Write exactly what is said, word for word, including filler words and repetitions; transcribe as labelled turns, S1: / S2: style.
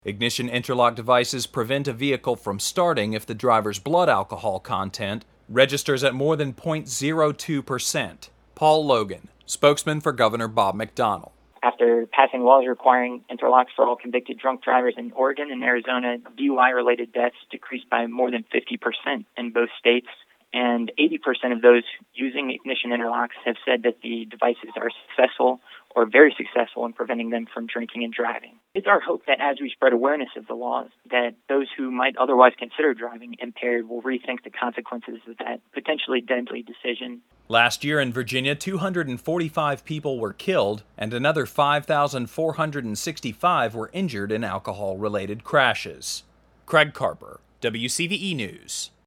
S1: Ignition interlock devices prevent a vehicle from starting if the driver's blood alcohol content registers at more than zero point zero two percent. Paul Logan, spokesman for Governor Bob McDonnell.
S2: After passing laws requiring interlocks for all convicted drunk drivers in Oregon and Arizona, D U I-related deaths decreased by more than fifty percent in both states, and eighty percent of those using ignition interlocks have said that the devices are successful or very successful in preventing them from drinking and driving. It's our hope that as we spread awareness of the laws, that those who might otherwise consider driving impaired will rethink the consequences of that potentially deadly decision.
S1: Last year in Virginia, two hundred forty-five people were killed and another five thousand four hundred sixty-five were injured in alcohol-related crashes. Craig Carper, W C V E News.